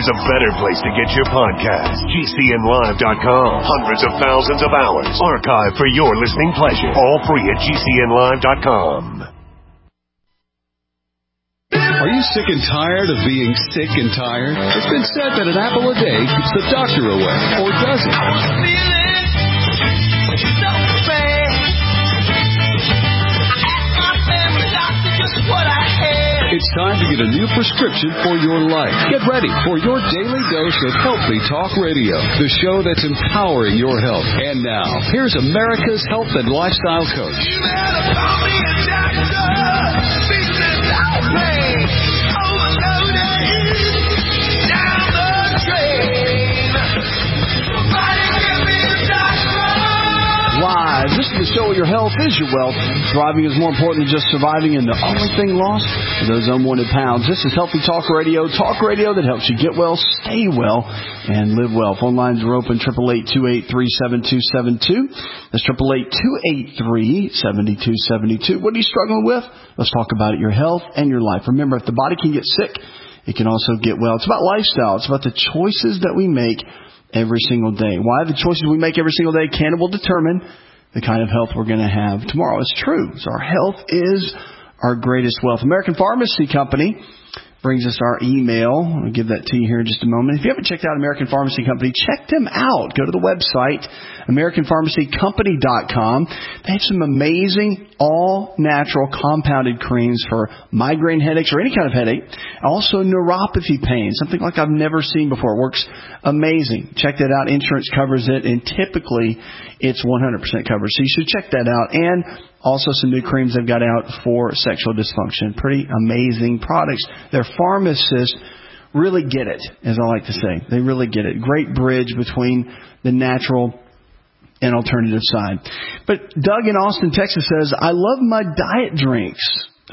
there's a better place to get your podcast. GCNlive.com. Hundreds of thousands of hours archived for your listening pleasure. All free at GCNlive.com. Are you sick and tired of being sick and tired? It's been said that an apple a day keeps the doctor away. Or does it? I was feeling so bad. I asked my family doctor just what I had. It's time to get a new prescription for your life. Get ready for your daily dose of Healthy Talk Radio, the show that's empowering your health. And now, here's America's health and lifestyle coach. You better call me a doctor. Business outbreak. Overloaded. Down the drain. Somebody give me a doctor. Live. This is the show where your health is your wealth. Thriving is more important than just surviving, and the only thing lost are those unwanted pounds. This is Healthy Talk Radio that helps you get well, stay well, and live well. Phone lines are open, 888-283-7272. That's 888-283-7272. What are you struggling with? Let's talk about it, your health and your life. Remember, if the body can get sick, it can also get well. It's about lifestyle. It's about the choices that we make every single day. Why the choices we make every single day will determine the kind of health we're going to have tomorrow. It's true. So our health is our greatest wealth. American Pharmacy Company brings us our email. I'll give that to you here in just a moment. If you haven't checked out American Pharmacy Company, check them out. Go to the website, AmericanPharmacyCompany.com. They have some amazing all-natural compounded creams for migraine headaches or any kind of headache. Also neuropathy pain, something like I've never seen before. It works amazing. Check that out. Insurance covers it, and typically it's 100% covered. So you should check that out. And also some new creams they've got out for sexual dysfunction. Pretty amazing products. Their pharmacists really get it, as I like to say. They really get it. Great bridge between the natural and alternative side. But Doug in Austin, Texas says, I love my diet drinks.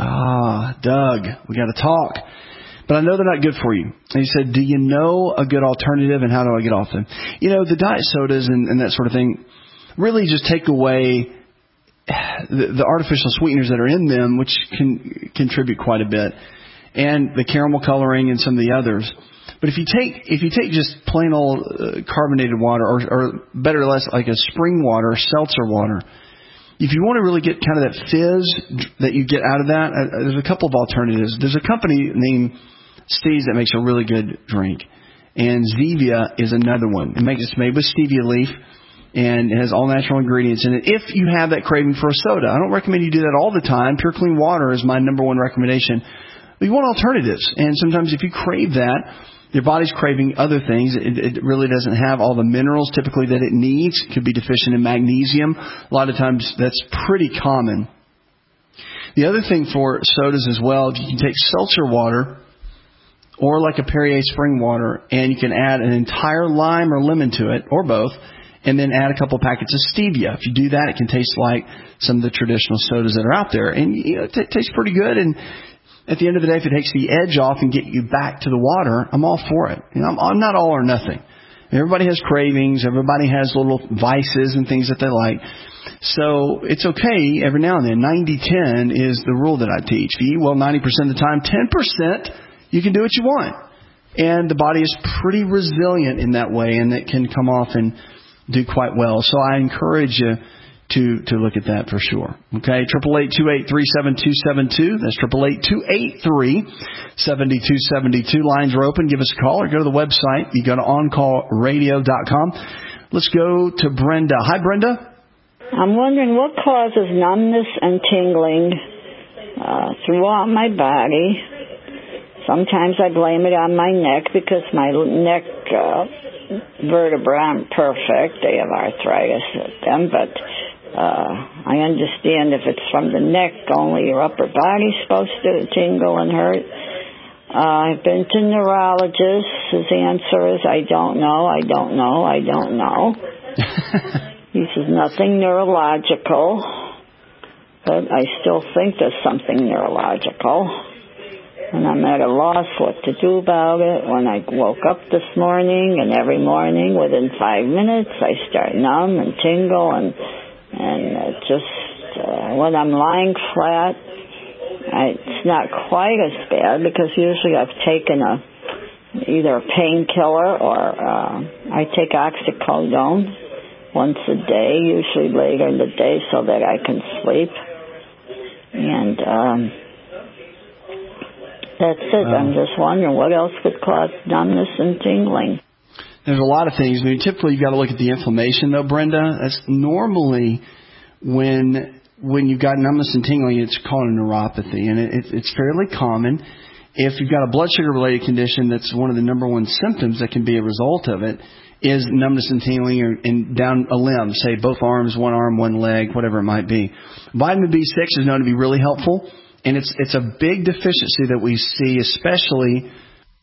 Doug, we got to talk. But I know they're not good for you. And he said, do you know a good alternative, and how do I get off them? You know, the diet sodas and that sort of thing really just take away the artificial sweeteners that are in them, which can contribute quite a bit, and the caramel coloring and some of the others. But if you take just plain old carbonated water, or better or less like a spring water, seltzer water, if you want to really get kind of that fizz that you get out of that, there's a couple of alternatives. There's a company named Steve's that makes a really good drink, and Zevia is another one. It's made with stevia leaf, and it has all natural ingredients in it. If you have that craving for a soda, I don't recommend you do that all the time. Pure clean water is my number one recommendation. But you want alternatives, and sometimes if you crave that, your body's craving other things. It really doesn't have all the minerals typically that it needs. It could be deficient in magnesium. A lot of times that's pretty common. The other thing for sodas as well, if you can take seltzer water or like a Perrier spring water, and you can add an entire lime or lemon to it, or both, and then add a couple packets of stevia. If you do that, it can taste like some of the traditional sodas that are out there. And it tastes pretty good. And at the end of the day, if it takes the edge off and get you back to the water, I'm all for it. I'm not all or nothing. Everybody has cravings. Everybody has little vices and things that they like. So it's okay every now and then. 90-10 is the rule that I teach. If you eat well 90% of the time, 10% you can do what you want. And the body is pretty resilient in that way, and it can come off and do quite well. So I encourage you to look at that for sure. Okay, 888-283-7272. That's 888-283-7272. Lines are open. Give us a call or go to the website. You go to OnCallRadio.com. Let's go to Brenda. Hi, Brenda. I'm wondering what causes numbness and tingling throughout my body. Sometimes I blame it on my neck because my neck vertebrae aren't perfect. They have arthritis at them, but I understand if it's from the neck, only your upper body's supposed to tingle and hurt. I've been to neurologists. His answer is, I don't know. He says nothing neurological, but I still think there's something neurological. And I'm at a loss what to do about it. When I woke up this morning, and every morning within 5 minutes, I start numb and tingle, and when I'm lying flat, it's not quite as bad because usually I've taken a either a painkiller or I take oxycodone once a day, usually later in the day, so that I can sleep. And that's it. I'm just wondering what else could cause numbness and tingling. There's a lot of things. I mean, typically you've got to look at the inflammation, though, Brenda. That's normally when you've got numbness and tingling, it's called a neuropathy, and it's fairly common. If you've got a blood sugar-related condition, that's one of the number one symptoms that can be a result of it, is numbness and tingling and down a limb, say both arms, one arm, one leg, whatever it might be. Vitamin B6 is known to be really helpful, and it's a big deficiency that we see, especially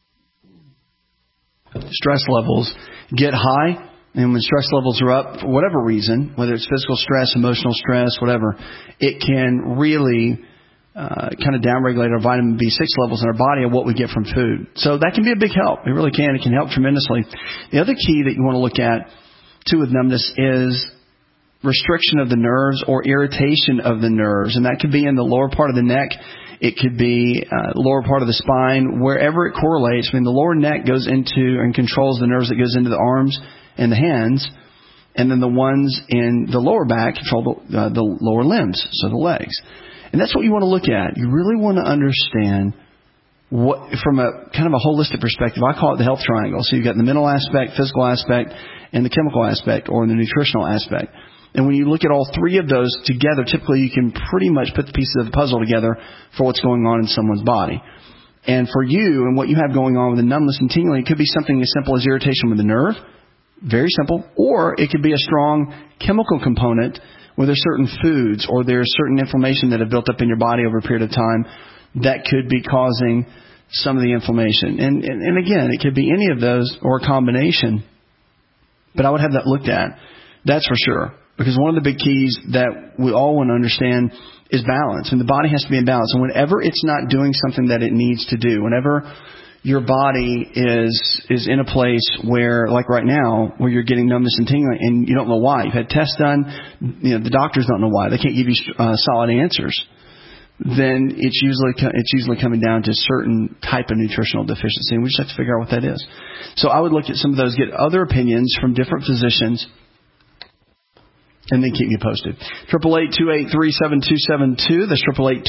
stress levels get high. And when stress levels are up, for whatever reason, whether it's physical stress, emotional stress, whatever, it can really kind of downregulate our vitamin B6 levels in our body and what we get from food. So that can be a big help. It really can. It can help tremendously. The other key that you want to look at, too, with numbness is restriction of the nerves or irritation of the nerves. And that could be in the lower part of the neck. It could be lower part of the spine, wherever it correlates. I mean, the lower neck goes into and controls the nerves that goes into the arms and the hands, and then the ones in the lower back control the lower limbs, so the legs. And that's what you want to look at. You really want to understand what, from a kind of a holistic perspective, I call it the health triangle. So you've got the mental aspect, physical aspect, and the chemical aspect, or the nutritional aspect. And when you look at all three of those together, typically you can pretty much put the pieces of the puzzle together for what's going on in someone's body. And for you and what you have going on with the numbness and tingling, it could be something as simple as irritation with the nerve, very simple, or it could be a strong chemical component where there's certain foods or there's certain inflammation that have built up in your body over a period of time that could be causing some of the inflammation. And again, it could be any of those or a combination, but I would have that looked at. That's for sure. Because one of the big keys that we all want to understand is balance. And the body has to be in balance. And whenever it's not doing something that it needs to do, whenever your body is in a place where, like right now, where you're getting numbness and tingling and you don't know why. You've had tests done. The doctors don't know why. They can't give you solid answers. Then it's usually coming down to a certain type of nutritional deficiency. And we just have to figure out what that is. So I would look at some of those, get other opinions from different physicians, and then keep me posted. 888-283-7272. That's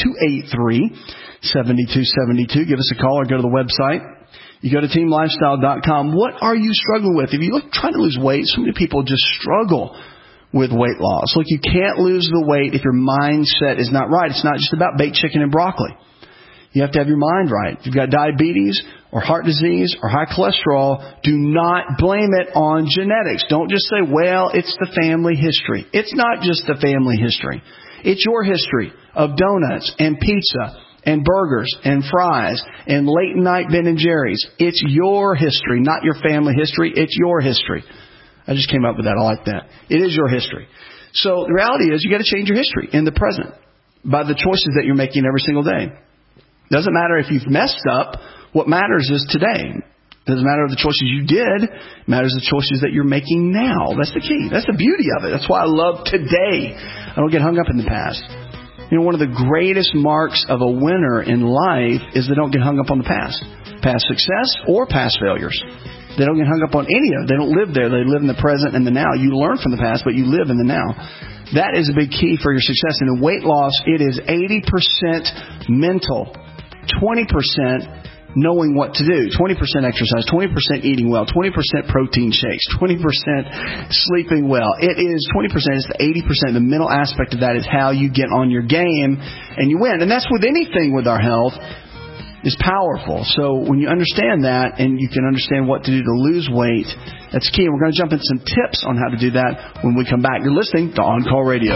888-283-7272. Give us a call or go to the website. You go to teamlifestyle.com. What are you struggling with? If you look trying to lose weight, so many people just struggle with weight loss. Look, you can't lose the weight if your mindset is not right. It's not just about baked chicken and broccoli. You have to have your mind right. If you've got diabetes or heart disease or high cholesterol, do not blame it on genetics. Don't just say, well, it's the family history. It's not just the family history. It's your history of donuts and pizza and burgers and fries and late night Ben & Jerry's. It's your history, not your family history. It's your history. I just came up with that. I like that. It is your history. So the reality is you got to change your history in the present by the choices that you're making every single day. Doesn't matter if you've messed up. What matters is today. Doesn't matter the choices you did. It matters the choices that you're making now. That's the key. That's the beauty of it. That's why I love today. I don't get hung up in the past. You know, one of the greatest marks of a winner in life is they don't get hung up on the past. Past success or past failures. They don't get hung up on any of it. They don't live there. They live in the present and the now. You learn from the past, but you live in the now. That is a big key for your success. And in weight loss, it is 80% mental. 20% knowing what to do, 20% exercise, 20% eating well, 20% protein shakes, 20% sleeping well. It is 20%, it's the 80%. The mental aspect of that is how you get on your game and you win. And that's with anything with our health is powerful. So when you understand that and you can understand what to do to lose weight, that's key. And we're going to jump into some tips on how to do that when we come back. You're listening to On Call Radio.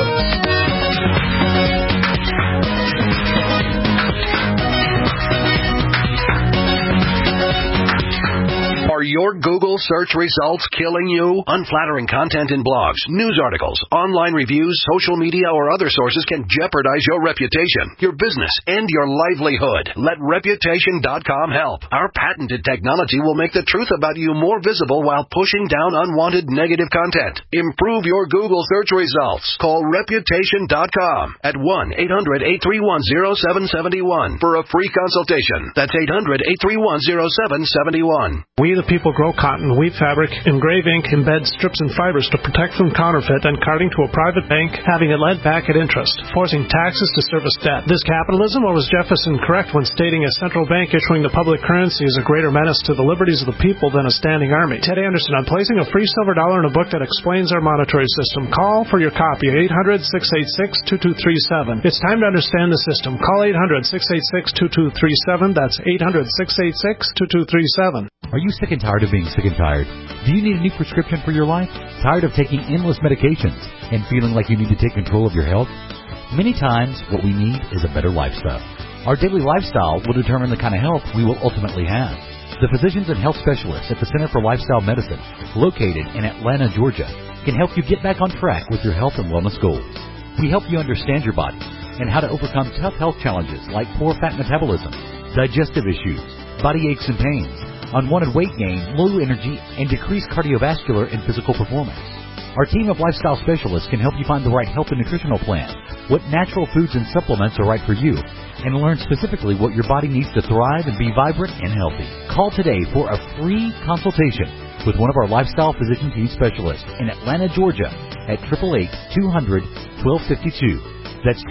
Are your Google search results killing you? Unflattering content in blogs, news articles, online reviews, social media, or other sources can jeopardize your reputation, your business, and your livelihood. Let Reputation.com help. Our patented technology will make the truth about you more visible while pushing down unwanted negative content. Improve your Google search results. Call Reputation.com at 1-800-831-0771 for a free consultation. That's 800-831-0771. We the people grow cotton, weave fabric, engrave ink, embed strips and fibers to protect from counterfeit and carting to a private bank, having it lent back at interest, forcing taxes to service debt. This capitalism, or was Jefferson correct when stating a central bank issuing the public currency is a greater menace to the liberties of the people than a standing army? Ted Anderson, I'm placing a free silver dollar in a book that explains our monetary system. Call for your copy, 800-686-2237. It's time to understand the system. Call 800-686-2237. That's 800-686-2237. Are you sick and tired of being sick and tired? Do you need a new prescription for your life? Tired of taking endless medications and feeling like you need to take control of your health? Many times, what we need is a better lifestyle. Our daily lifestyle will determine the kind of health we will ultimately have. The physicians and health specialists at the Center for Lifestyle Medicine, located in Atlanta, Georgia, can help you get back on track with your health and wellness goals. We help you understand your body and how to overcome tough health challenges like poor fat metabolism, digestive issues, body aches and pains, unwanted weight gain, low energy, and decreased cardiovascular and physical performance. Our team of lifestyle specialists can help you find the right health and nutritional plan, what natural foods and supplements are right for you, and learn specifically what your body needs to thrive and be vibrant and healthy. Call today for a free consultation with one of our lifestyle physician team specialists in Atlanta, Georgia at 888-200-1252. That's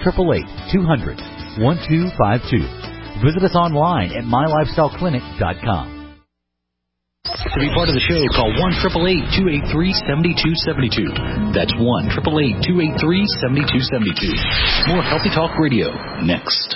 888-200-1252. Visit us online at mylifestyleclinic.com. To be part of the show, call 1-888-283-7272. That's 1-888-283-7272. More Healthy Talk Radio next.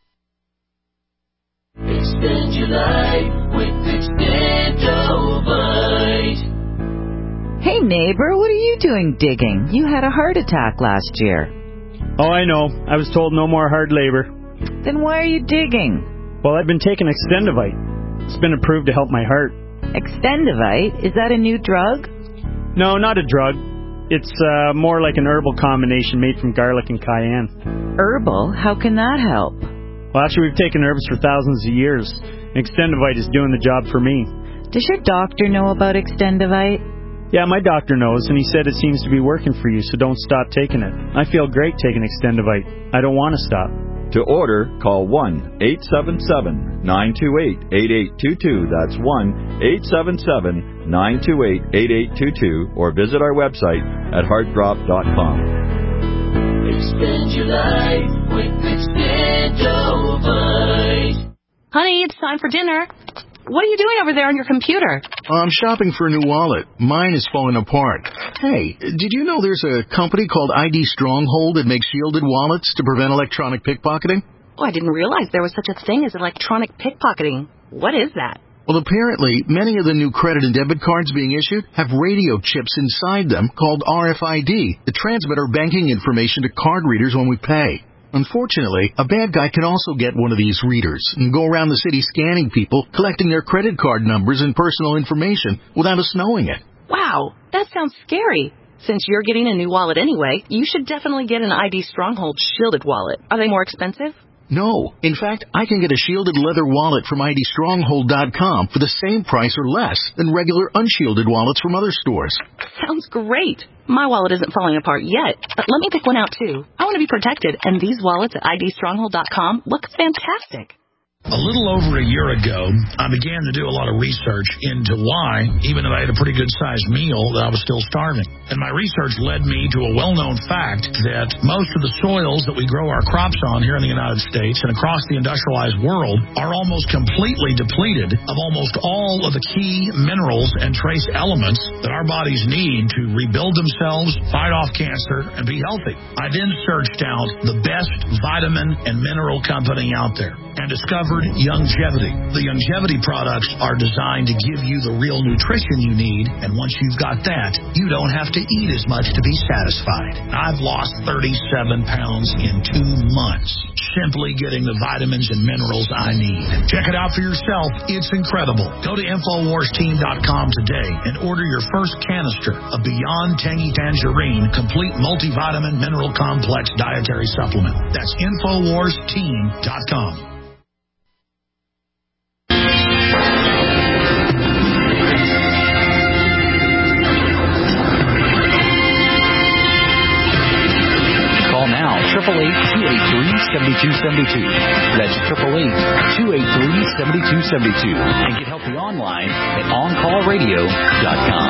Extend your life with Extendovite. Hey neighbor, what are you doing digging? You had a heart attack last year. Oh, I know. I was told no more hard labor. Then why are you digging? Well, I've been taking Extendovite. It's been approved to help my heart. Extendovite? Is that a new drug? No, not a drug. It's more like an herbal combination made from garlic and cayenne. Herbal? How can that help? Well, actually, we've taken herbs for thousands of years. Extendovite is doing the job for me. Does your doctor know about Extendovite? Yeah, my doctor knows, and he said it seems to be working for you, so don't stop taking it. I feel great taking Extendovite. I don't want to stop. To order, call 1-877-928-8822. That's 1-877-928-8822. Or visit our website at heartdrop.com. Expand your life with Extendovite. Honey, it's time for dinner. What are you doing over there on your computer? I'm shopping for a new wallet. Mine is falling apart. Hey, did you know there's a company called ID Stronghold that makes shielded wallets to prevent electronic pickpocketing? Oh, I didn't realize there was such a thing as electronic pickpocketing. What is that? Well, apparently, many of the new credit and debit cards being issued have radio chips inside them called RFID that transmit our banking information to card readers when we pay. Unfortunately, a bad guy can also get one of these readers and go around the city scanning people, collecting their credit card numbers and personal information without us knowing it. Wow, that sounds scary. Since you're getting a new wallet anyway, you should definitely get an ID Stronghold shielded wallet. Are they more expensive? No. In fact, I can get a shielded leather wallet from IDStronghold.com for the same price or less than regular unshielded wallets from other stores. Sounds great. My wallet isn't falling apart yet, but let me pick one out too. I want to be protected, and these wallets at IDStronghold.com look fantastic. A little over a year ago, I began to do a lot of research into why, even if I had a pretty good-sized meal, that I was still starving. And my research led me to a well-known fact that most of the soils that we grow our crops on here in the United States and across the industrialized world are almost completely depleted of almost all of the key minerals and trace elements that our bodies need to rebuild themselves, fight off cancer, and be healthy. I then searched out the best vitamin and mineral company out there and discovered discovered Youngevity. The Youngevity products are designed to give you the real nutrition you need, and once you've got that, you don't have to eat as much to be satisfied. I've lost 37 pounds in 2 months, simply getting the vitamins and minerals I need. Check it out for yourself. It's incredible. Go to InfoWarsTeam.com today and order your first canister of Beyond Tangy Tangerine Complete Multivitamin Mineral Complex Dietary Supplement. That's InfoWarsTeam.com. Call now, 888-283-7272. That's 888-283-7272. And get healthy online at OnCallRadio.com.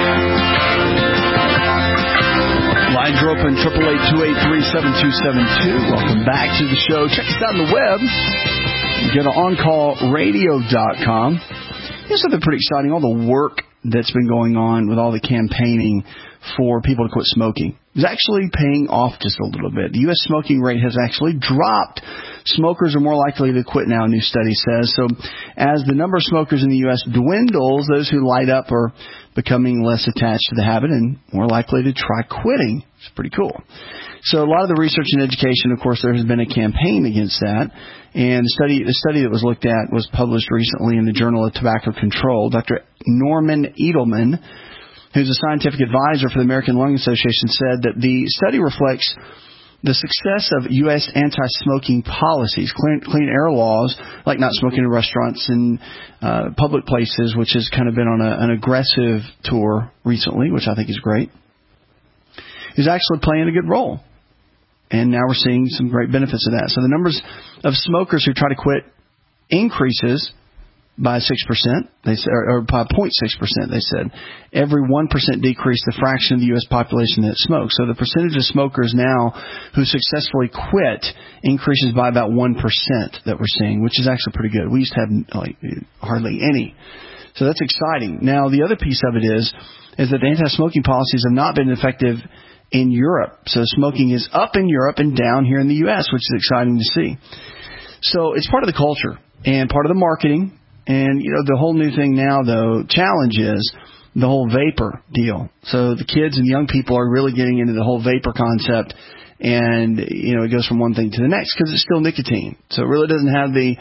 Lines are open, 888-283-7272. Welcome back to the show. Check us out on the web. Go to OnCallRadio.com. Here's something pretty exciting. All the work that's been going on with all the campaigning for people to quit smoking is actually paying off just a little bit. The U.S. smoking rate has actually dropped. Smokers are more likely to quit now, a new study says. So as the number of smokers in the U.S. dwindles, those who light up are becoming less attached to the habit and more likely to try quitting. It's pretty cool. So a lot of the research and education, of course, there has been a campaign against that. And the study that was looked at was published recently in the Journal of Tobacco Control. Dr. Norman Edelman, who's a scientific advisor for the American Lung Association, said that the study reflects the success of U.S. anti-smoking policies, clean air laws, like not smoking in restaurants and public places, which has kind of been on an aggressive tour recently, which I think is great, is actually playing a good role. And now we're seeing some great benefits of that. So the numbers of smokers who try to quit increases by 6%, they said, or by 0.6%, they said. Every 1% decrease, the fraction of the U.S. population that smokes. So the percentage of smokers now who successfully quit increases by about 1% that we're seeing, which is actually pretty good. We used to have hardly any. So that's exciting. Now, the other piece of it is that the anti-smoking policies have not been effective in Europe. So smoking is up in Europe and down here in the U.S., which is exciting to see. So it's part of the culture and part of the marketing. And, the whole new thing now, though, challenge is the whole vapor deal. So the kids and young people are really getting into the whole vapor concept. And, it goes from one thing to the next because it's still nicotine. So it really doesn't have the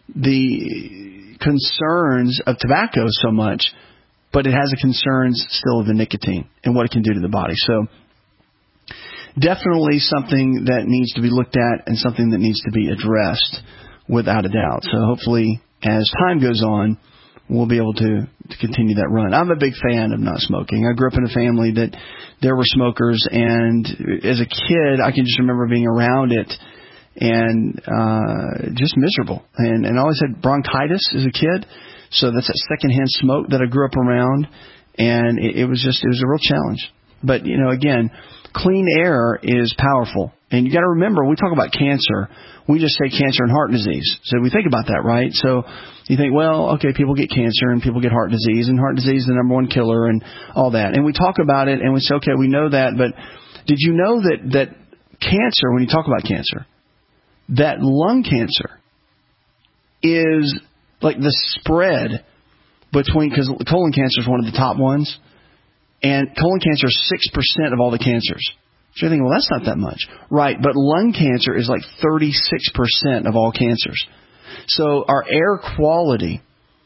concerns of tobacco so much, but it has the concerns still of the nicotine and what it can do to the body. So definitely something that needs to be looked at and something that needs to be addressed without a doubt. So hopefully, as time goes on, we'll be able to continue that run. I'm a big fan of not smoking. I grew up in a family that there were smokers, and as a kid, I can just remember being around it and just miserable. And I always had bronchitis as a kid, so that's that secondhand smoke that I grew up around, and it was a real challenge. But, again, clean air is powerful. And you got to remember, when we talk about cancer, we just say cancer and heart disease. So we think about that, right? So you think, well, okay, people get cancer and people get heart disease, and heart disease is the number one killer and all that. And we talk about it and we say, okay, we know that, but did you know that cancer, when you talk about cancer, that lung cancer is like the spread between, because colon cancer is one of the top ones, and colon cancer is 6% of all the cancers. So you're thinking, well, that's not that much. Right, but lung cancer is like 36% of all cancers. So our air quality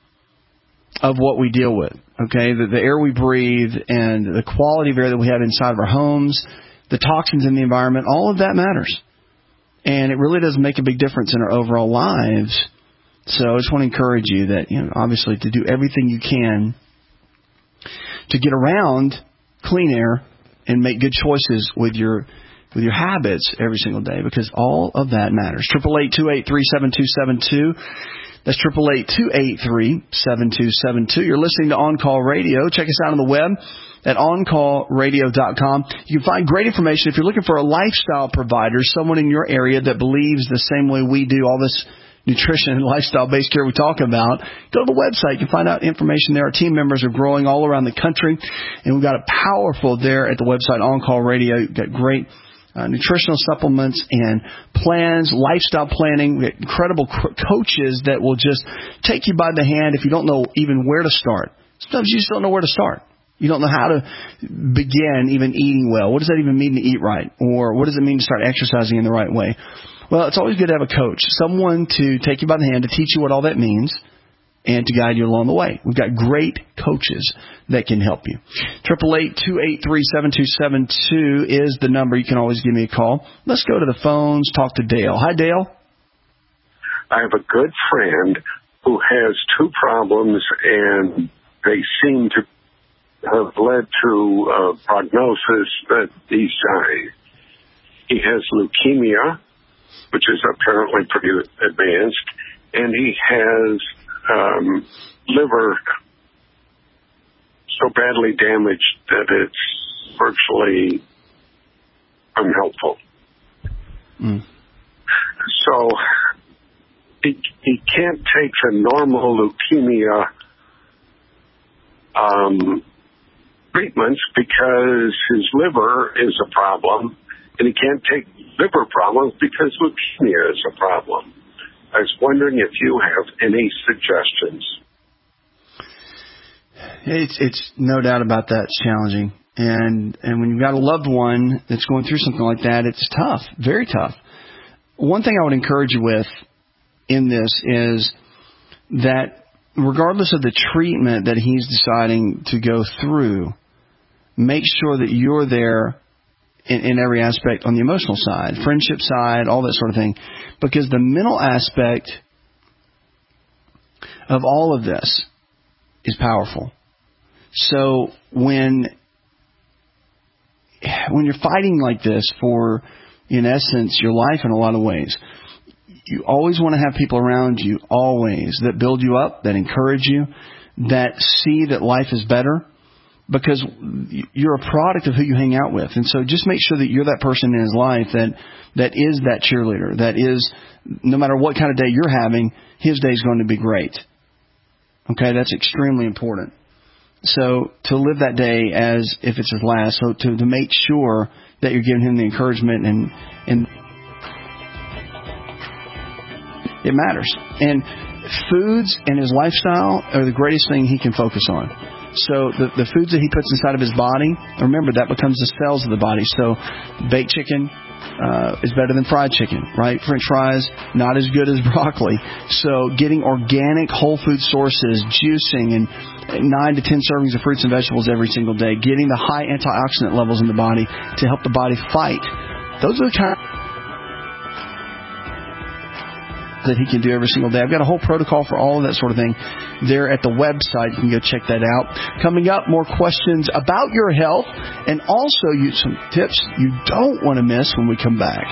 of what we deal with, okay, the air we breathe and the quality of air that we have inside of our homes, the toxins in the environment, all of that matters. And it really does make a big difference in our overall lives. So I just want to encourage you that, obviously to do everything you can to get around clean air and make good choices with your habits every single day, because all of that matters. 888-283-7272. That's 888-283-7272. You're listening to On Call Radio. Check us out on the web at OnCallRadio.com. You can find great information if you're looking for a lifestyle provider, someone in your area that believes the same way we do, all this nutrition and lifestyle-based care we talk about. Go to the website. You can find out information there. Our team members are growing all around the country, and we've got it powerful there at the website On Call Radio. You've got great nutritional supplements and plans, lifestyle planning. We have incredible coaches that will just take you by the hand if you don't know even where to start. Sometimes you just don't know where to start. You don't know how to begin even eating well. What does that even mean to eat right? Or what does it mean to start exercising in the right way? Well, it's always good to have a coach, someone to take you by the hand, to teach you what all that means, and to guide you along the way. We've got great coaches that can help you. 888-283-7272 is the number. You can always give me a call. Let's go to the phones, talk to Dale. Hi, Dale. I have a good friend who has two problems, and they seem to have led to a prognosis that he's dying. He has leukemia, which is apparently pretty advanced, and he has liver so badly damaged that it's virtually unhelpful. So he can't take the normal leukemia treatments because his liver is a problem, and he can't take liver problems because leukemia is a problem. I was wondering if you have any suggestions. It's no doubt about that. It's challenging. And when you've got a loved one that's going through something like that, it's tough, very tough. One thing I would encourage you with in this is that regardless of the treatment that he's deciding to go through, make sure that you're there in every aspect, on the emotional side, friendship side, all that sort of thing. Because the mental aspect of all of this is powerful. So when you're fighting like this for, in essence, your life in a lot of ways, you always want to have people around you, always, that build you up, that encourage you, that see that life is better. Because you're a product of who you hang out with. And so just make sure that you're that person in his life that is that cheerleader, that is, no matter what kind of day you're having, his day is going to be great. Okay, that's extremely important. So to live that day as if it's his last, so to make sure that you're giving him the encouragement and it matters. And foods and his lifestyle are the greatest thing he can focus on. So the foods that he puts inside of his body, remember, that becomes the cells of the body. So baked chicken is better than fried chicken, right? French fries, not as good as broccoli. So getting organic whole food sources, juicing, and 9 to 10 servings of fruits and vegetables every single day, getting the high antioxidant levels in the body to help the body fight. Those are the kind that he can do every single day. I've got a whole protocol for all of that sort of thing there at the website. You can go check that out. Coming up, more questions about your health and also some tips you don't want to miss when we come back.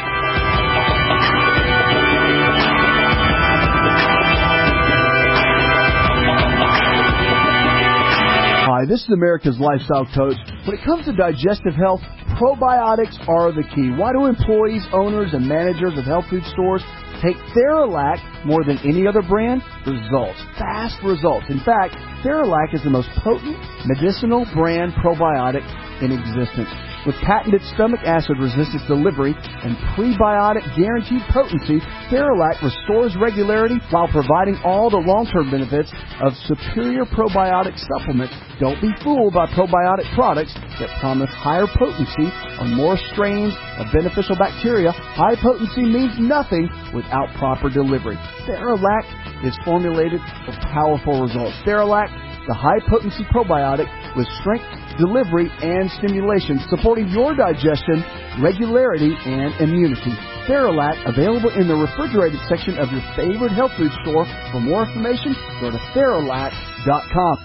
Hi, this is America's Lifestyle Coach. When it comes to digestive health, probiotics are the key. Why do employees, owners, and managers of health food stores take Theralac more than any other brand? Results. Fast results. In fact, Theralac is the most potent medicinal brand probiotic in existence. With patented stomach acid resistance delivery and prebiotic guaranteed potency, Theralac restores regularity while providing all the long-term benefits of superior probiotic supplements. Don't be fooled by probiotic products that promise higher potency on more strains of beneficial bacteria. High potency means nothing without proper delivery. Theralac is formulated for powerful results. Theralac, the high-potency probiotic with strength, delivery, and stimulation, supporting your digestion, regularity, and immunity. Theralac, available in the refrigerated section of your favorite health food store. For more information, go to Theralac.com.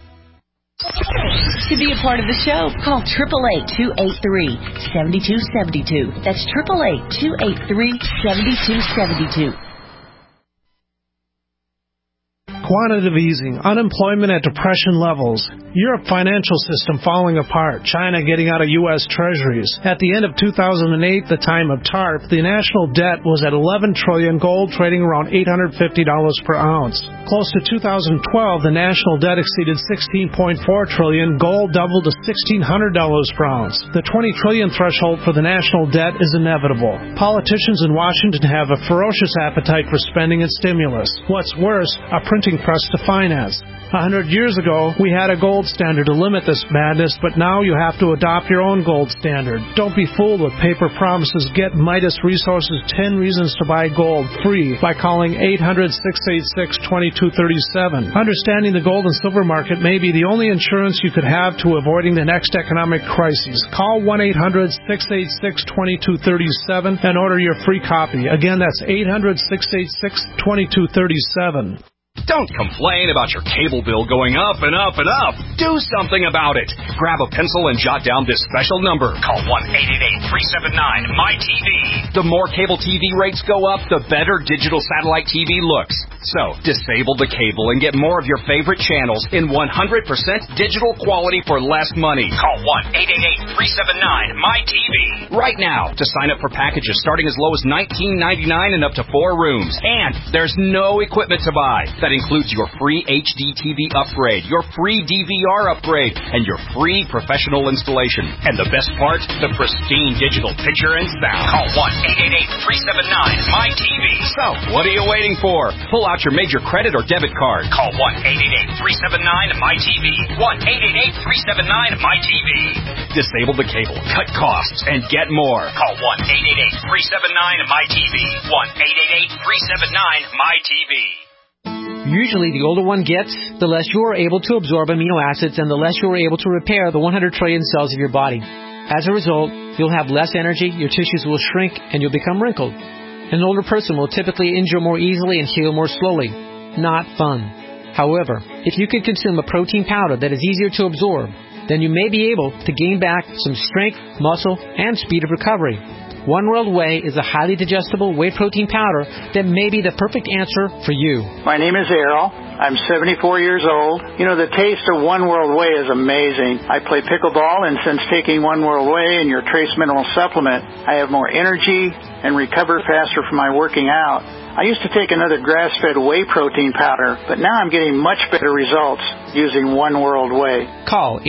To be a part of the show, call 888-283-7272. That's 888-283-7272. quantitative easing, unemployment at depression levels, Europe financial system falling apart, China getting out of U.S. treasuries. At the end of 2008, the time of TARP, the national debt was at $11 trillion, gold trading around $850 per ounce. Close to 2012, the national debt exceeded $16.4 trillion, gold doubled to $1,600 per ounce. The $20 trillion threshold for the national debt is inevitable. Politicians in Washington have a ferocious appetite for spending and stimulus. What's worse, a printing press to finance. 100 years ago, we had a gold standard to limit this madness, but now you have to adopt your own gold standard. Don't be fooled with paper promises. Get Midas Resources 10 Reasons to Buy Gold free by calling 800-686-2237. Understanding the gold and silver market may be the only insurance you could have to avoiding the next economic crisis. Call 1-800-686-2237 and order your free copy. Again, that's 800-686-2237. Don't complain about your cable bill going up and up and up. Do something about it. Grab a pencil and jot down this special number. Call 1-888-379-MY-TV. The more cable TV rates go up, the better digital satellite TV looks. So, disable the cable and get more of your favorite channels in 100% digital quality for less money. Call 1-888-379-MY-TV right now to sign up for packages starting as low as $19.99 and up to 4 rooms. And there's no equipment to buy. That includes your free HD TV upgrade, your free DVR upgrade, and your free professional installation. And the best part, the pristine digital picture and sound. Call 1-888-379-MY-TV. So, what are you waiting for? Pull out your major credit or debit card. Call 1-888-379-MY-TV. 1-888-379-MY-TV. Disable the cable, cut costs, and get more. Call 1-888-379-MY-TV. 1-888-379-MY-TV. Usually, the older one gets, the less you are able to absorb amino acids and the less you are able to repair the 100 trillion cells of your body. As a result, you'll have less energy, your tissues will shrink, and you'll become wrinkled. An older person will typically injure more easily and heal more slowly. Not fun. However, if you can consume a protein powder that is easier to absorb, then you may be able to gain back some strength, muscle, and speed of recovery. One World Whey is a highly digestible whey protein powder that may be the perfect answer for you. My name is Errol. I'm 74 years old. You know, the taste of One World Whey is amazing. I play pickleball, and since taking One World Whey and your Trace Mineral Supplement, I have more energy and recover faster from my working out. I used to take another grass-fed whey protein powder, but now I'm getting much better results using One World Whey. Call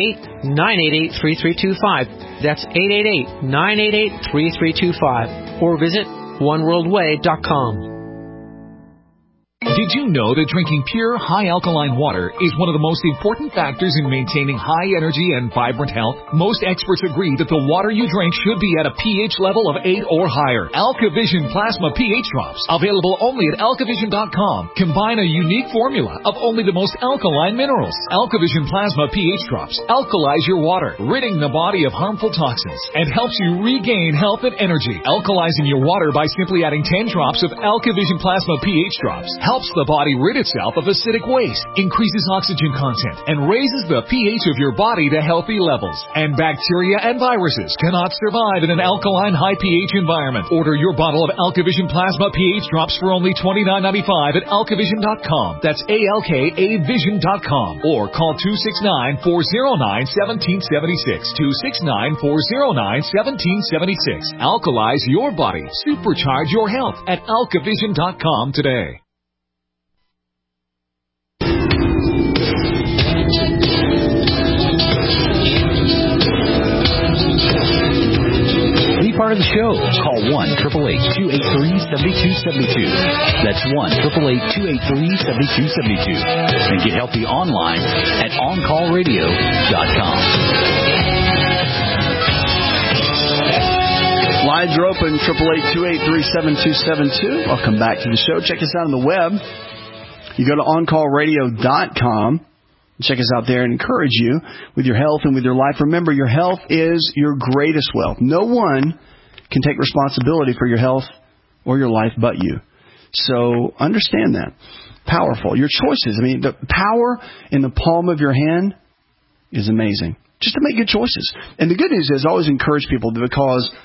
888-988-3325. That's 888-988-3325. Or visit oneworldwhey.com. Did you know that drinking pure, high-alkaline water is one of the most important factors in maintaining high energy and vibrant health? Most experts agree that the water you drink should be at a pH level of 8 or higher. AlkaVision Plasma pH Drops, available only at alkavision.com, combine a unique formula of only the most alkaline minerals. AlkaVision Plasma pH Drops alkalize your water, ridding the body of harmful toxins, and helps you regain health and energy. Alkalizing your water by simply adding 10 drops of AlkaVision Plasma pH Drops helps the body rid itself of acidic waste, increases oxygen content, and raises the pH of your body to healthy levels. And bacteria and viruses cannot survive in an alkaline high pH environment. Order your bottle of AlkaVision Plasma pH Drops for only $29.95 at alkavision.com. That's ALKAvision.com. Or call 269-409-1776. 269-409-1776. Alkalize your body. Supercharge your health at alkavision.com today. Be part of the show. Call 1-888-283-7272. That's 1-888-283-7272. And get healthy online at OnCallRadio.com. Lines are open, 888-283-7272. Welcome back to the show. Check us out on the web. You go to OnCallRadio.com. Check us out there and encourage you with your health and with your life. Remember, your health is your greatest wealth. No one can take responsibility for your health or your life but you. So understand that. Powerful. Your choices. I mean, the power in the palm of your hand is amazing. Just to make good choices. And the good news is I always encourage people because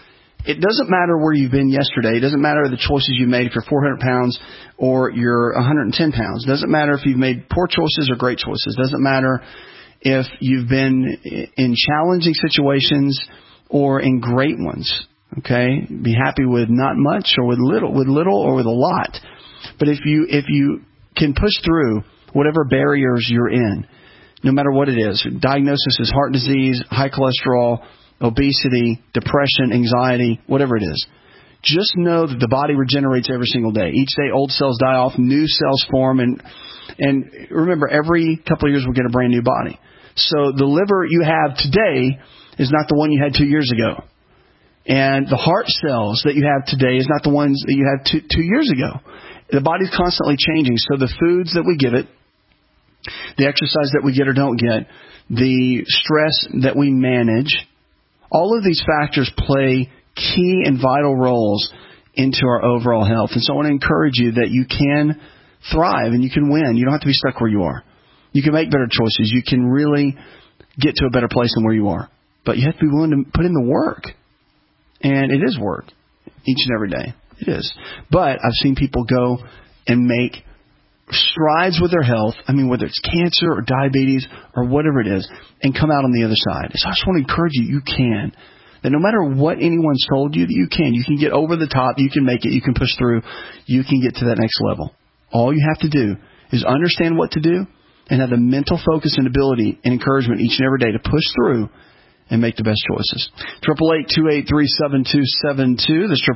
It doesn't matter where you've been yesterday. It doesn't matter the choices you made if you're 400 pounds or you're 110 pounds. It doesn't matter if you've made poor choices or great choices. It doesn't matter if you've been in challenging situations or in great ones. Okay? Be happy with not much or with little or with a lot. But if you can push through whatever barriers you're in, no matter what it is, diagnosis is heart disease, high cholesterol, obesity, depression, anxiety, whatever it is, just know that the body regenerates every single day. Each day old cells die off, new cells form, and remember, every couple of years we'll get a brand new body. So the liver you have today is not the one you had 2 years ago. And the heart cells that you have today is not the ones that you had 2 years ago. The body's constantly changing. So the foods that we give it, the exercise that we get or don't get, the stress that we manage, all of these factors play key and vital roles into our overall health. And so I want to encourage you that you can thrive and you can win. You don't have to be stuck where you are. You can make better choices. You can really get to a better place than where you are. But you have to be willing to put in the work. And it is work each and every day. It is. But I've seen people go and make strides with their health, I mean, whether it's cancer or diabetes or whatever it is, and come out on the other side. So I just want to encourage you, you can. That no matter what anyone's told you, that you can. You can get over the top. You can make it. You can push through. You can get to that next level. All you have to do is understand what to do and have the mental focus and ability and encouragement each and every day to push through and make the best choices. 888-283-7272. That's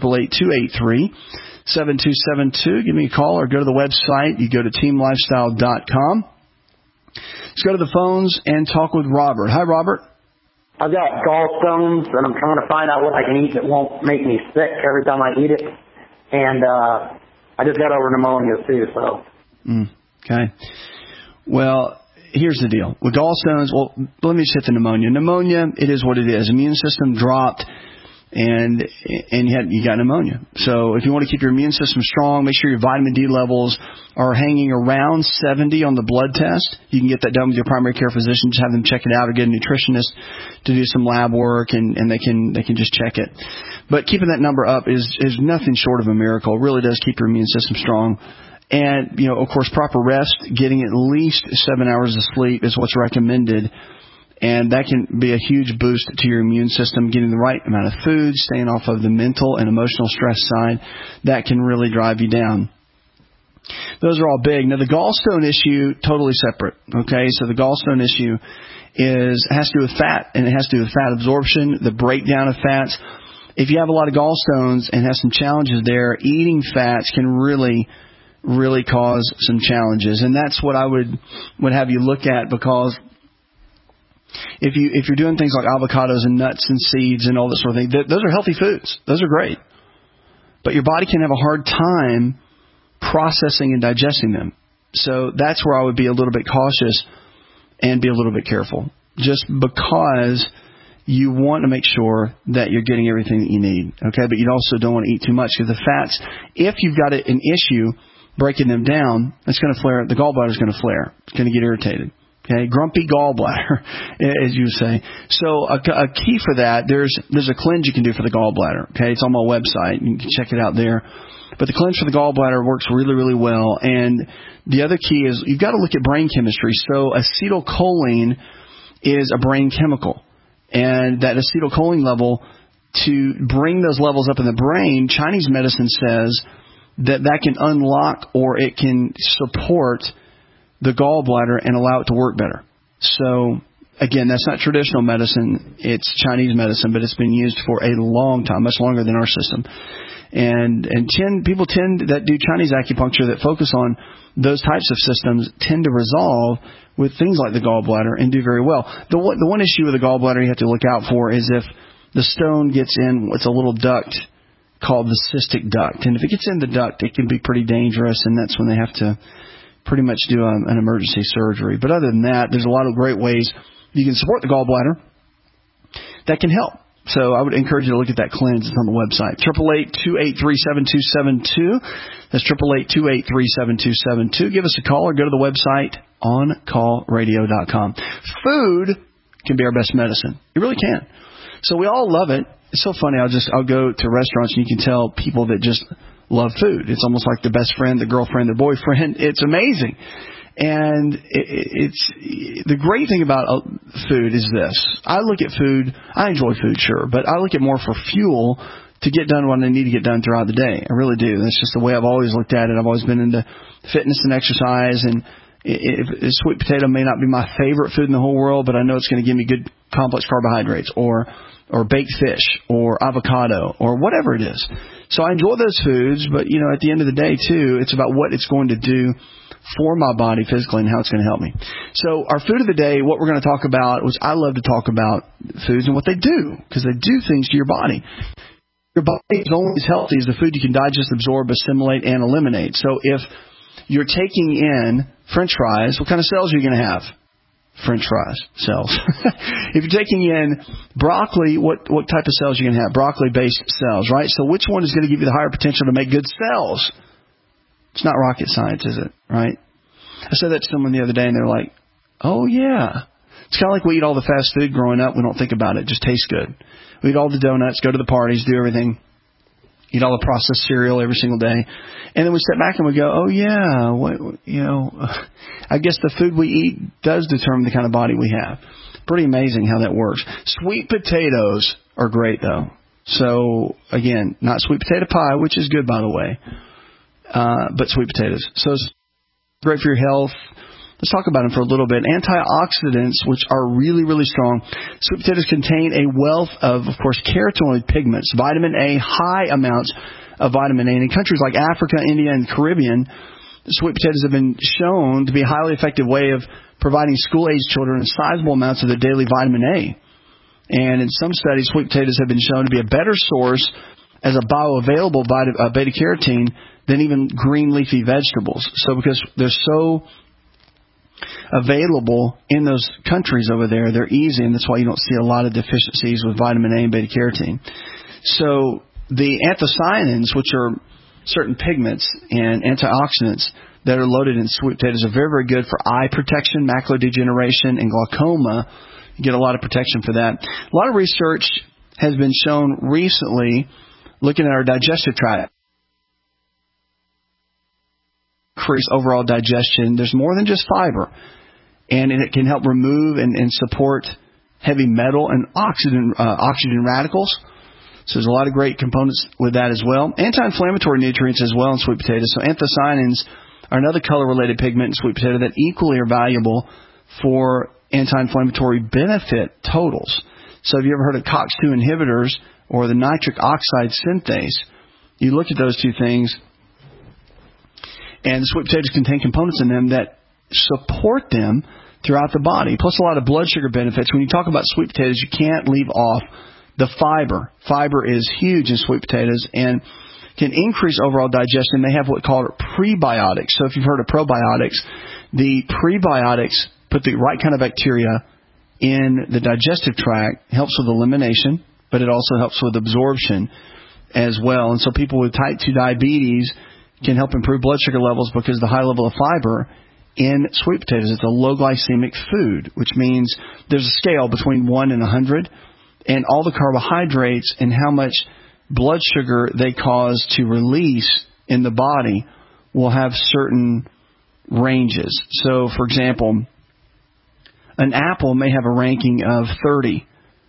888-283-7272. Give me a call or go to the website. You go to teamlifestyle.com. Let's go to the phones and talk with Robert. Hi, Robert. I've got gallstones, and I'm trying to find out what I can eat that won't make me sick every time I eat it. And I just got over pneumonia, too, so. Okay. Well, here's the deal. With gallstones, well, let me just hit the pneumonia. Pneumonia, it is what it is. Immune system dropped, and you got pneumonia. So if you want to keep your immune system strong, make sure your vitamin D levels are hanging around 70 on the blood test. You can get that done with your primary care physician. Just have them check it out or get a nutritionist to do some lab work, and they can just check it. But keeping that number up is nothing short of a miracle. It really does keep your immune system strong. And, of course, proper rest, getting at least 7 hours of sleep is what's recommended. And that can be a huge boost to your immune system, getting the right amount of food, staying off of the mental and emotional stress side. That can really drive you down. Those are all big. Now, the gallstone issue, totally separate. Okay, so the gallstone issue has to do with fat, and it has to do with fat absorption, the breakdown of fats. If you have a lot of gallstones and have some challenges there, eating fats can really cause some challenges. And that's what I would have you look at, because if you're doing things like avocados and nuts and seeds and all that sort of thing, those are healthy foods. Those are great. But your body can have a hard time processing and digesting them. So that's where I would be a little bit cautious and be a little bit careful, just because you want to make sure that you're getting everything that you need. Okay, but you also don't want to eat too much, because the fats, if you've got an issue breaking them down, it's going to flare. The gallbladder is going to flare. It's going to get irritated. Okay, grumpy gallbladder, as you say. So a key for that, there's a cleanse you can do for the gallbladder. Okay, it's on my website. You can check it out there. But the cleanse for the gallbladder works really, really well. And the other key is you've got to look at brain chemistry. So acetylcholine is a brain chemical. And that acetylcholine level, to bring those levels up in the brain, Chinese medicine says that can unlock, or it can support the gallbladder and allow it to work better. So, again, that's not traditional medicine. It's Chinese medicine, but it's been used for a long time, much longer than our system. And people that do Chinese acupuncture that focus on those types of systems tend to resolve with things like the gallbladder and do very well. The one issue with the gallbladder you have to look out for is if the stone gets in what's a little duct called the cystic duct. And if it gets in the duct, it can be pretty dangerous, and that's when they have to pretty much do an emergency surgery. But other than that, there's a lot of great ways you can support the gallbladder that can help. So I would encourage you to look at that cleanse. It's on the website. 888-283-7272. That's 888-283-7272. Give us a call or go to the website oncallradio.com. Food can be our best medicine. It really can. So we all love it. it's so funny. I'll go to restaurants and you can tell people that just love food. It's almost like the best friend, the girlfriend, the boyfriend. It's amazing. And it's the great thing about food is this. I look at food. I enjoy food, sure, but I look at more for fuel to get done what I need to get done throughout the day. I really do. That's just the way I've always looked at it. I've always been into fitness and exercise, and sweet potato may not be my favorite food in the whole world, but I know it's going to give me good complex carbohydrates, or baked fish, or avocado, or whatever it is. So I enjoy those foods, but at the end of the day too, it's about what it's going to do for my body physically and how it's going to help me. So our food of the day, what we're going to talk about, which I love to talk about foods and what they do, because they do things to your body. Your body is only as healthy as the food you can digest, absorb, assimilate, and eliminate. So if you're taking in French fries, what kind of cells are you going to have? French fries cells. If you're taking in broccoli, what type of cells are you going to have? Broccoli-based cells, right? So which one is going to give you the higher potential to make good cells? It's not rocket science, is it? Right? I said that to someone the other day, and they're like, oh, yeah. It's kind of like we eat all the fast food growing up. We don't think about it. It just tastes good. We eat all the donuts, go to the parties, do everything, eat all the processed cereal every single day. And then we step back and we go, oh, yeah, I guess the food we eat does determine the kind of body we have. Pretty amazing how that works. Sweet potatoes are great, though. So, again, not sweet potato pie, which is good, by the way, but sweet potatoes. So it's great for your health. Let's talk about them for a little bit. Antioxidants, which are really, really strong. Sweet potatoes contain a wealth of course, carotenoid pigments, vitamin A, high amounts of vitamin A. And in countries like Africa, India, and Caribbean, sweet potatoes have been shown to be a highly effective way of providing school-age children sizable amounts of their daily vitamin A. And in some studies, sweet potatoes have been shown to be a better source as a bioavailable beta-carotene than even green leafy vegetables. So because they're so available in those countries over there, they're easy, and that's why you don't see a lot of deficiencies with vitamin A and beta-carotene. So the anthocyanins, which are certain pigments and antioxidants that are loaded in sweet potatoes, are very, very good for eye protection, macular degeneration, and glaucoma. You get a lot of protection for that. A lot of research has been shown recently looking at our digestive tract. Increase overall digestion. There's more than just fiber, and it can help remove and support heavy metal and oxygen radicals. So there's a lot of great components with that as well. Anti-inflammatory nutrients as well in sweet potatoes. So anthocyanins are another color-related pigment in sweet potato that equally are valuable for anti-inflammatory benefit totals. So have you ever heard of COX-2 inhibitors or the nitric oxide synthase? You look at those two things, and the sweet potatoes contain components in them that support them throughout the body, plus a lot of blood sugar benefits. When you talk about sweet potatoes, you can't leave off the fiber. Fiber is huge in sweet potatoes and can increase overall digestion. They have what called prebiotics. So if you've heard of probiotics, the prebiotics put the right kind of bacteria in the digestive tract, helps with elimination, but it also helps with absorption as well. And so people with type 2 diabetes can help improve blood sugar levels because of the high level of fiber in sweet potatoes. It's a low glycemic food, which means there's a scale between 1 and 100, and all the carbohydrates and how much blood sugar they cause to release in the body will have certain ranges. So, for example, an apple may have a ranking of 30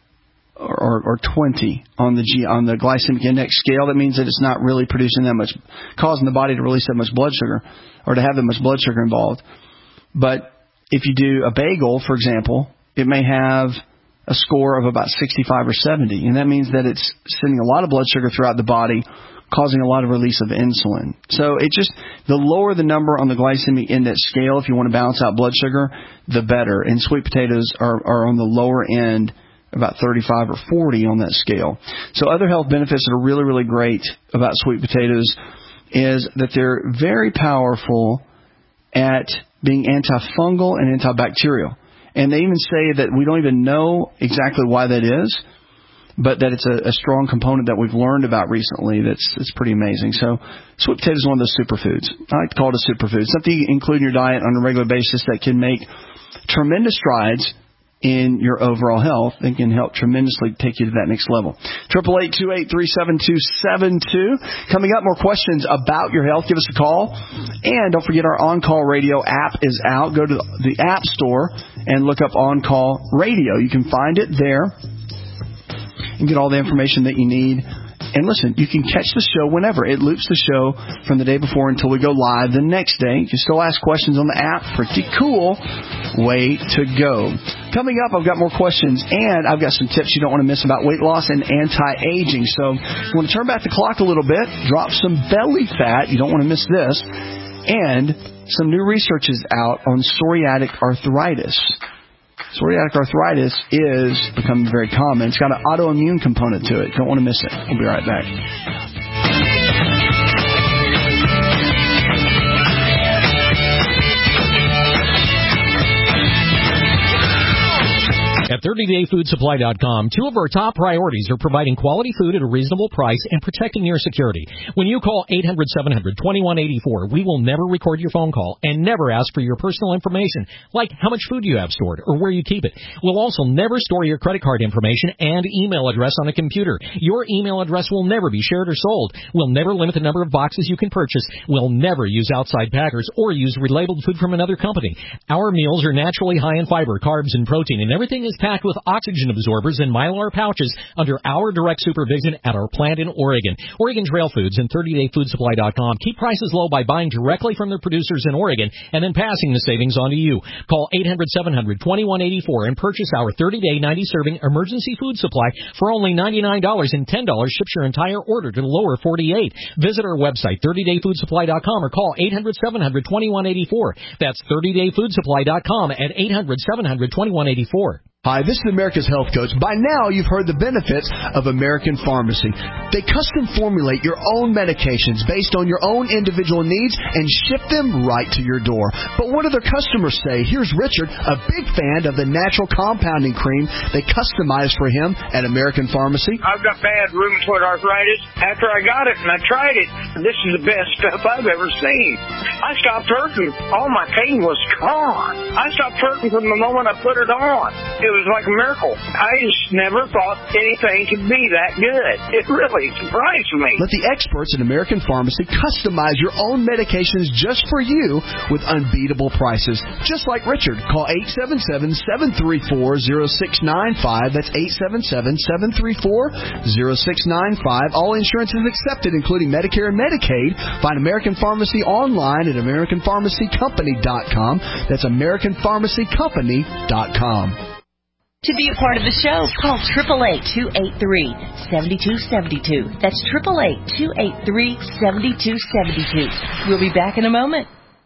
or 20 on the glycemic index scale. That means that it's not really producing that much, causing the body to release that much blood sugar or to have that much blood sugar involved. But if you do a bagel, for example, it may have a score of about 65 or 70, and that means that it's sending a lot of blood sugar throughout the body, causing a lot of release of insulin. So the lower the number on the glycemic index scale, if you want to balance out blood sugar, the better. And sweet potatoes are on the lower end, about 35 or 40 on that scale. So other health benefits that are really, really great about sweet potatoes is that they're very powerful at being antifungal and antibacterial. And they even say that we don't even know exactly why that is, but that it's a strong component that we've learned about recently that's pretty amazing. So sweet potato is one of those superfoods. I like to call it a superfood. Something you include in your diet on a regular basis that can make tremendous strides in your overall health and can help tremendously take you to that next level. 888-283-7272. Coming up, more questions about your health. Give us a call. And don't forget, our On Call Radio app is out. Go to the App Store and look up On Call Radio. You can find it there and get all the information that you need. And listen, you can catch the show whenever. It loops the show from the day before until we go live the next day. You can still ask questions on the app. Pretty cool way to go. Coming up, I've got more questions, and I've got some tips you don't want to miss about weight loss and anti-aging. So you want to turn back the clock a little bit, drop some belly fat. You don't want to miss this. And some new research is out on psoriatic arthritis. Psoriatic arthritis is becoming very common. It's got an autoimmune component to it. Don't want to miss it. We'll be right back. At 30dayfoodsupply.com, two of our top priorities are providing quality food at a reasonable price and protecting your security. When you call 800-700-2184, we will never record your phone call and never ask for your personal information, like how much food you have stored or where you keep it. We'll also never store your credit card information and email address on a computer. Your email address will never be shared or sold. We'll never limit the number of boxes you can purchase. We'll never use outside packers or use relabeled food from another company. Our meals are naturally high in fiber, carbs, and protein, and everything is packed with oxygen absorbers and Mylar pouches under our direct supervision at our plant in Oregon. Oregon Trail Foods and 30dayfoodsupply.com keep prices low by buying directly from their producers in Oregon and then passing the savings on to you. Call 800-700-2184 and purchase our 30-day 90-serving emergency food supply for only $99, and $10 ships your entire order to the lower 48. Visit our website, 30dayfoodsupply.com, or call 800-700-2184. That's 30dayfoodsupply.com at 800-700-2184. Hi, this is America's Health Coach. By now, you've heard the benefits of American Pharmacy. They custom formulate your own medications based on your own individual needs and ship them right to your door. But what do their customers say? Here's Richard, a big fan of the natural compounding cream they customized for him at American Pharmacy. I've got bad rheumatoid arthritis. After I got it and I tried it, this is the best stuff I've ever seen. I stopped hurting. All my pain was gone. I stopped hurting from the moment I put it on. It was like a miracle. I just never thought anything could be that good. It really surprised me. Let the experts at American Pharmacy customize your own medications just for you with unbeatable prices. Just like Richard. Call 877-734-0695. That's 877-734-0695. All insurance is accepted, including Medicare and Medicaid. Find American Pharmacy online at AmericanPharmacyCompany.com. That's AmericanPharmacyCompany.com. To be a part of the show, call 888-283-7272. That's 888-283-7272. We'll be back in a moment.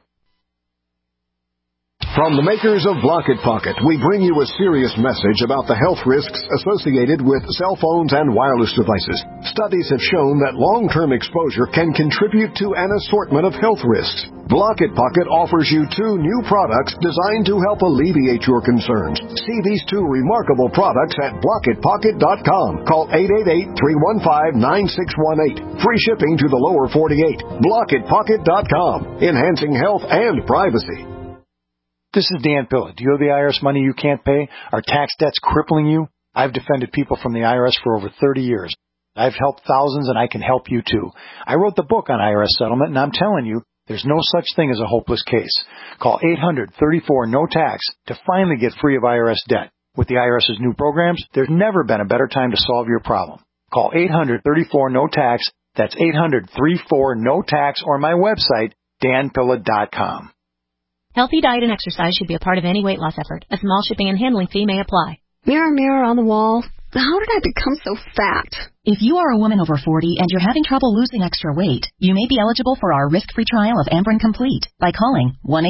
From the makers of Blocket Pocket, we bring you a serious message about the health risks associated with cell phones and wireless devices. Studies have shown that long-term exposure can contribute to an assortment of health risks. Blocket Pocket offers you two new products designed to help alleviate your concerns. See these two remarkable products at BlocketPocket.com. Call 888-315-9618. Free shipping to the lower 48. BlocketPocket.com. Enhancing health and privacy. This is Dan Pilla. Do you owe the IRS money you can't pay? Are tax debts crippling you? I've defended people from the IRS for over 30 years. I've helped thousands, and I can help you too. I wrote the book on IRS settlement, and I'm telling you, there's no such thing as a hopeless case. Call 800-34-NO-TAX to finally get free of IRS debt. With the IRS's new programs, there's never been a better time to solve your problem. Call 800-34-NO-TAX. That's 800-34-NO-TAX, or my website, danpilla.com. Healthy diet and exercise should be a part of any weight loss effort. A small shipping and handling fee may apply. Mirror, mirror on the wall, how did I become so fat? If you are a woman over 40 and you're having trouble losing extra weight, you may be eligible for our risk-free trial of Ambren Complete by calling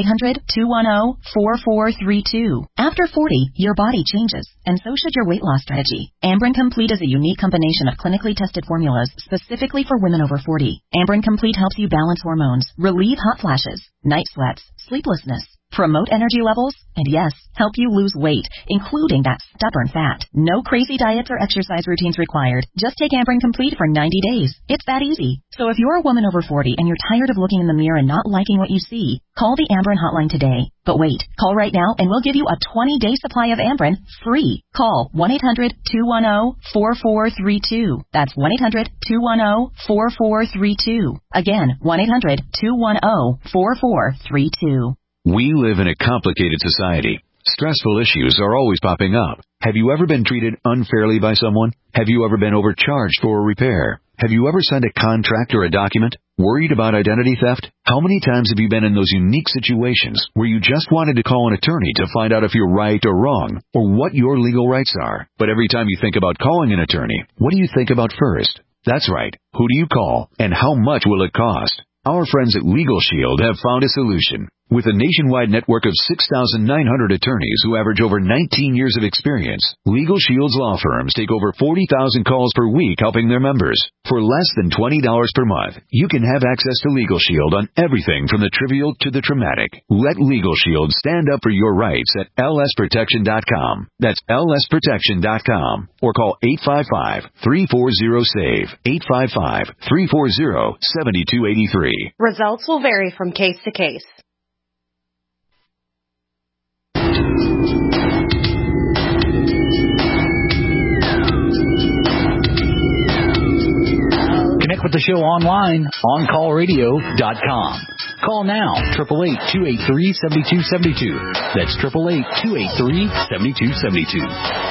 1-800-210-4432. After 40, your body changes, and so should your weight loss strategy. Ambren Complete is a unique combination of clinically tested formulas specifically for women over 40. Ambren Complete helps you balance hormones, relieve hot flashes, night sweats, sleeplessness, promote energy levels, and yes, help you lose weight, including that stubborn fat. No crazy diets or exercise routines required. Just take Amberen Complete for 90 days. It's that easy. So if you're a woman over 40 and you're tired of looking in the mirror and not liking what you see, call the Amberen hotline today. But wait, call right now and we'll give you a 20-day supply of Amberen free. Call 1-800-210-4432. That's 1-800-210-4432. Again, 1-800-210-4432. We live in a complicated society. Stressful issues are always popping up. Have you ever been treated unfairly by someone? Have you ever been overcharged for a repair? Have you ever signed a contract or a document? Worried about identity theft? How many times have you been in those unique situations where you just wanted to call an attorney to find out if you're right or wrong, or what your legal rights are? But every time you think about calling an attorney, what do you think about first? That's right. Who do you call, and how much will it cost? Our friends at Legal Shield have found a solution. With a nationwide network of 6,900 attorneys who average over 19 years of experience, Legal Shield's law firms take over 40,000 calls per week helping their members. For less than $20 per month, you can have access to Legal Shield on everything from the trivial to the traumatic. Let Legal Shield stand up for your rights at lsprotection.com. That's lsprotection.com. Or call 855-340-SAVE, 855-340-7283. Results will vary from case to case. Connect with the show online, OnCallRadio.com. Call now, 888-283-7272. That's 888-283-7272.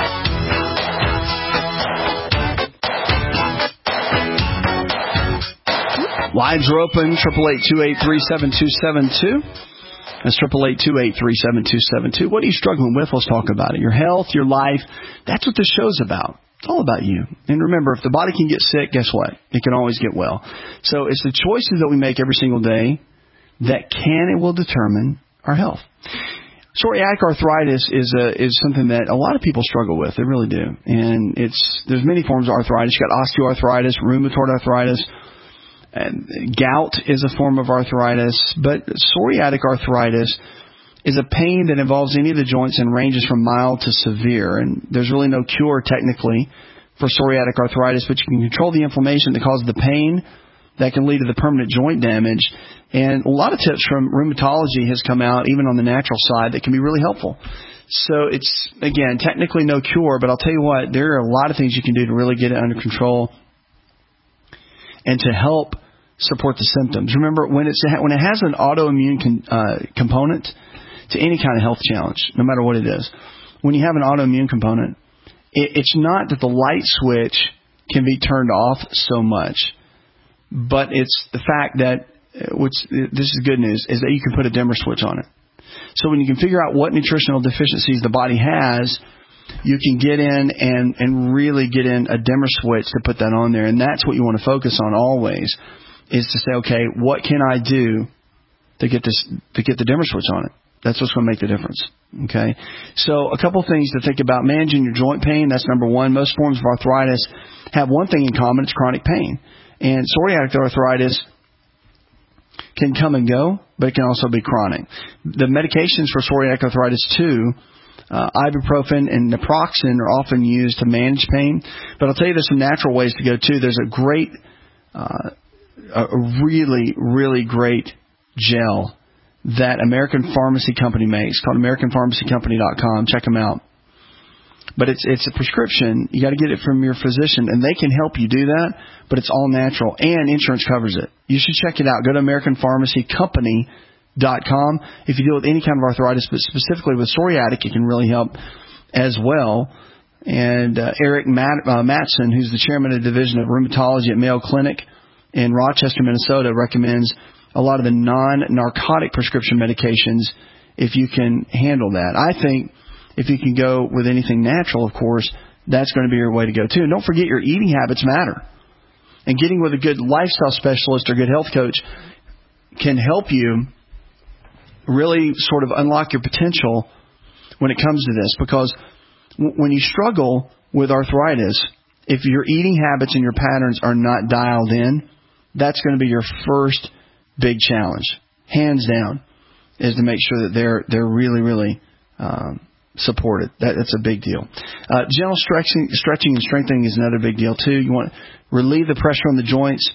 Lines are open, 888-283-7272. That's 888-283-7272. What are you struggling with? Let's talk about it. Your health, your life. That's what the show's about. It's all about you. And remember, if the body can get sick, guess what? It can always get well. So it's the choices that we make every single day that can and will determine our health. Psoriatic arthritis is something that a lot of people struggle with. They really do. And there's many forms of arthritis. You've got osteoarthritis, rheumatoid arthritis. And gout is a form of arthritis, but psoriatic arthritis is a pain that involves any of the joints and ranges from mild to severe. And there's really no cure technically for psoriatic arthritis, but you can control the inflammation that causes the pain that can lead to the permanent joint damage. And a lot of tips from rheumatology has come out, even on the natural side, that can be really helpful. So it's, again, technically no cure, but I'll tell you what, there are a lot of things you can do to really get it under control and to help support the symptoms. Remember, when it has an autoimmune component to any kind of health challenge, no matter what it is, when you have an autoimmune component, it's not that the light switch can be turned off so much, but it's the fact that, this is good news, is that you can put a dimmer switch on it. So when you can figure out what nutritional deficiencies the body has, you can get in and really get in a dimmer switch to put that on there. And that's what you want to focus on always, is to say, okay, what can I do to get the dimmer switch on it? That's what's going to make the difference. Okay? So a couple things to think about. Managing your joint pain, that's number one. Most forms of arthritis have one thing in common, it's chronic pain. And psoriatic arthritis can come and go, but it can also be chronic. The medications for psoriatic arthritis too, ibuprofen and naproxen are often used to manage pain. But I'll tell you, there's some natural ways to go too. There's a great, a really, really great gel that American Pharmacy Company makes, called AmericanPharmacyCompany.com. Check them out. But it's a prescription. You got to get it from your physician, and they can help you do that. But it's all natural, and insurance covers it. You should check it out. Go to AmericanPharmacyCompany.com. If you deal with any kind of arthritis, but specifically with psoriatic, it can really help as well. And Eric Matson, who's the chairman of the Division of Rheumatology at Mayo Clinic in Rochester, Minnesota, recommends a lot of the non-narcotic prescription medications if you can handle that. I think if you can go with anything natural, of course, that's going to be your way to go too. And don't forget, your eating habits matter. And getting with a good lifestyle specialist or good health coach can help you really sort of unlock your potential when it comes to this. Because when you struggle with arthritis, if your eating habits and your patterns are not dialed in, that's going to be your first big challenge, hands down. is to make sure that they're really, really supported. That's a big deal. Gentle stretching and strengthening is another big deal too. You want to relieve the pressure on the joints,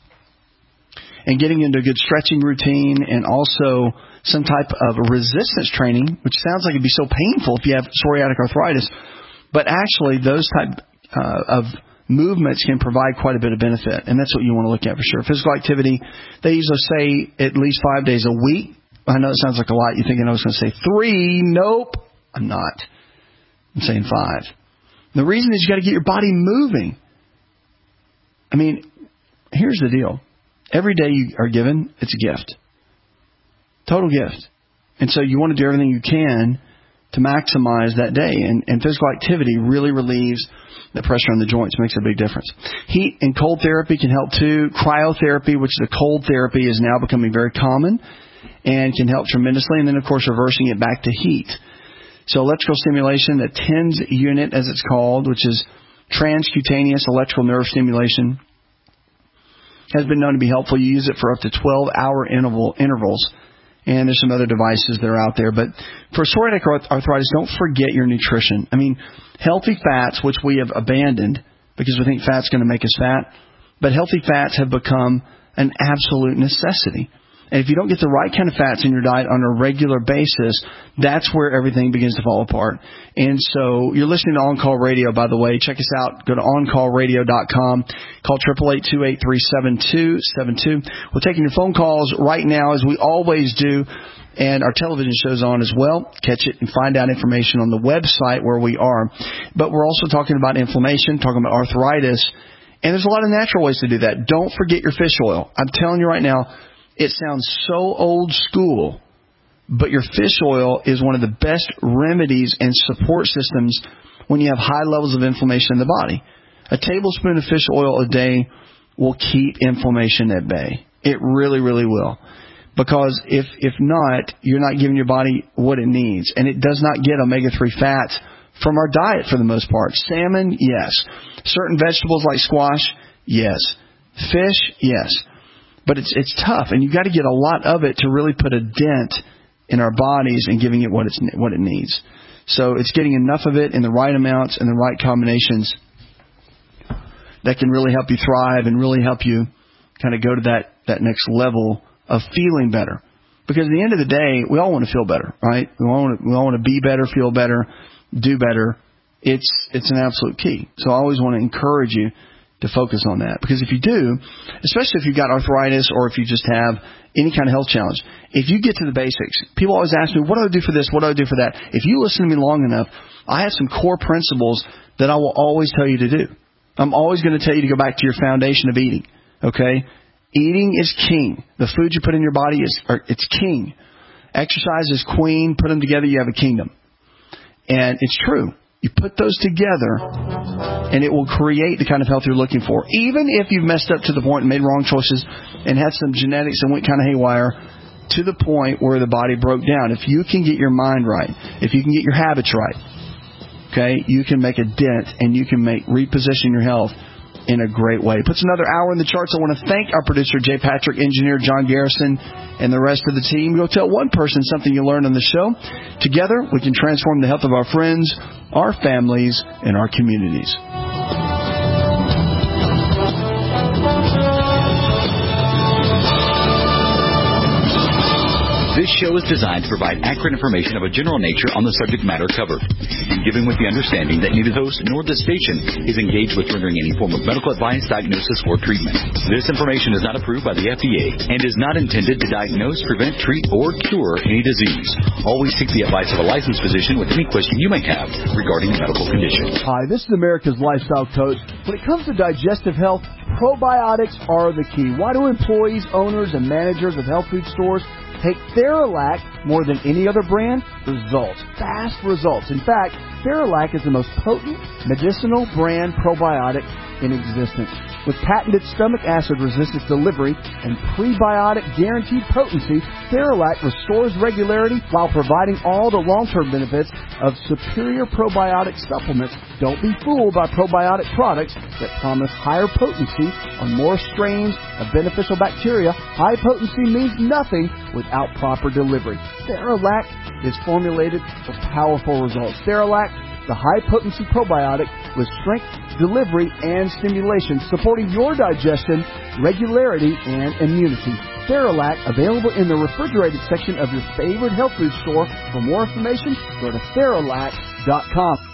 and getting into a good stretching routine, and also some type of resistance training, which sounds like it'd be so painful if you have psoriatic arthritis, but actually those type of movements can provide quite a bit of benefit, and that's what you want to look at for sure. Physical activity, they usually say at least 5 days a week. I know it sounds like a lot. You're thinking I was going to say 3. Nope, I'm not. I'm saying 5. The reason is you got to get your body moving. I mean, here's the deal. Every day you are given, it's a gift. Total gift. And so you want to do everything you can to maximize that day. And physical activity really relieves the pressure on the joints, makes a big difference. Heat and cold therapy can help too. Cryotherapy, which is a cold therapy, is now becoming very common and can help tremendously. And then, of course, reversing it back to heat. So electrical stimulation, the TENS unit, as it's called, which is transcutaneous electrical nerve stimulation, has been known to be helpful. You use it for up to 12-hour intervals. And there's some other devices that are out there. But for psoriatic arthritis, don't forget your nutrition. I mean, healthy fats, which we have abandoned because we think fat's going to make us fat, but healthy fats have become an absolute necessity. And if you don't get the right kind of fats in your diet on a regular basis, that's where everything begins to fall apart. And so you're listening to On Call Radio, by the way. Check us out. Go to OnCallRadio.com. Call 888-283-7272. We're taking your phone calls right now, as we always do. And our television show's on as well. Catch it and find out information on the website where we are. But we're also talking about inflammation, talking about arthritis. And there's a lot of natural ways to do that. Don't forget your fish oil. I'm telling you right now, it sounds so old school, but your fish oil is one of the best remedies and support systems when you have high levels of inflammation in the body. A tablespoon of fish oil a day will keep inflammation at bay. It really, really will. Because if not, you're not giving your body what it needs. And it does not get omega-3 fats from our diet for the most part. Salmon, yes. Certain vegetables like squash, yes. Fish, yes. But it's tough, and you've got to get a lot of it to really put a dent in our bodies and giving it what it needs. So it's getting enough of it in the right amounts and the right combinations that can really help you thrive and really help you kind of go to that next level of feeling better. Because at the end of the day, we all want to feel better, right? We all want to be better, feel better, do better. It's an absolute key. So I always want to encourage you to focus on that. Because if you do, especially if you've got arthritis or if you just have any kind of health challenge, if you get to the basics, people always ask me, what do I do for this? What do I do for that? If you listen to me long enough, I have some core principles that I will always tell you to do. I'm always going to tell you to go back to your foundation of eating. Okay? Eating is king. The food you put in your body it's king. Exercise is queen. Put them together, you have a kingdom. And it's true. You put those together, and it will create the kind of health you're looking for. Even if you've messed up to the point and made wrong choices and had some genetics and went kind of haywire to the point where the body broke down. If you can get your mind right, if you can get your habits right, okay, you can make a dent and you can reposition your health in a great way. Puts another hour in the charts. I want to thank our producer, Jay Patrick, engineer John Garrison, and the rest of the team. Go tell one person something you learned on the show. Together, we can transform the health of our friends, our families, and our communities. This show is designed to provide accurate information of a general nature on the subject matter covered, and given with the understanding that neither host nor the station is engaged with rendering any form of medical advice, diagnosis, or treatment. This information is not approved by the FDA and is not intended to diagnose, prevent, treat, or cure any disease. Always seek the advice of a licensed physician with any question you may have regarding a medical condition. Hi, this is America's Lifestyle Coach. When it comes to digestive health, probiotics are the key. Why do employees, owners, and managers of health food stores take Theralac more than any other brand? Results. Fast results. In fact, Theralac is the most potent medicinal brand probiotic in existence. With patented stomach acid resistance delivery and prebiotic guaranteed potency, Theralac restores regularity while providing all the long-term benefits of superior probiotic supplements. Don't be fooled by probiotic products that promise higher potency on more strains of beneficial bacteria. High potency means nothing without proper delivery. Theralac is formulated for powerful results. Theralac, the high-potency probiotic with strength, delivery, and stimulation, supporting your digestion, regularity, and immunity. Theralac, available in the refrigerated section of your favorite health food store. For more information, go to Theralac.com.